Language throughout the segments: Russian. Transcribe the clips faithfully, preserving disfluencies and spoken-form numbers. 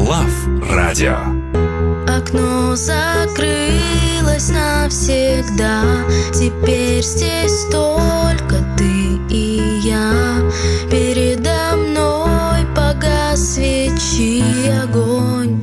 Love Radio. Окно закрылось навсегда. Теперь здесь только ты и я. Передо мной погас свечи огонь.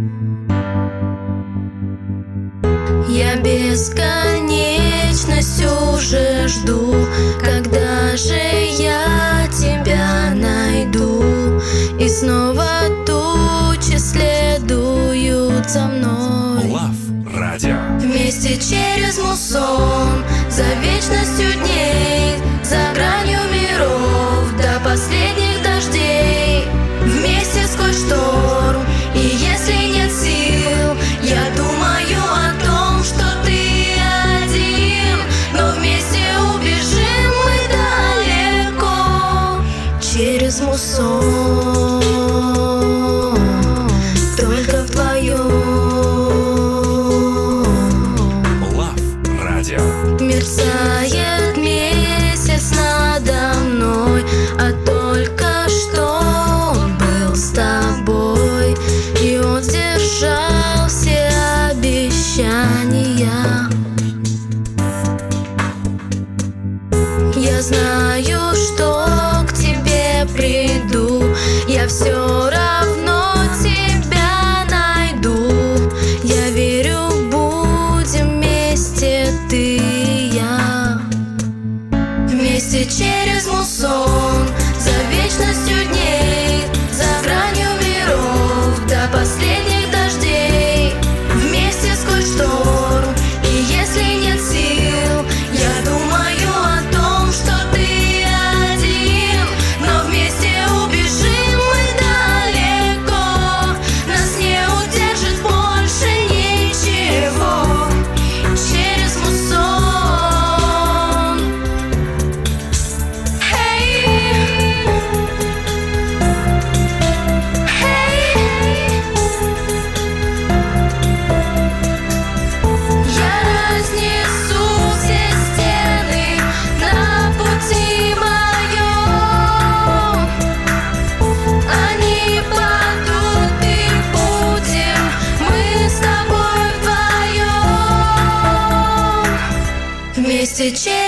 Я бесконечность уже жду. Когда же я тебя найду? И снова тучи следуют за мной. Love Radio. Вместе через муссон, за вечностью дней, за гранью миров, до последних дождей. Вместе сквозь шторм, и если нет сил, я думаю о том, что ты один. Но вместе убежим мы далеко через муссон. Только вдвоем. Love Radio. Мерцает месяц надо мной, а только что он был с тобой, и он сдержал все обещания. Я знаю, что к тебе приду, я все равно тебя найду. Я верю, будем вместе ты и я. Вместе через муссон, за вечностью дней, за гранью миров, до последних дождей. Вместе сквозь шторм, и если нет сил, я думаю о том, что ты один. Но вместе убежим мы далеко, нас не удержит больше ничего. Через муссон. Я разнесу все стены на пути моем. Они падут, и будем мы с тобой вдвоем. Вместе через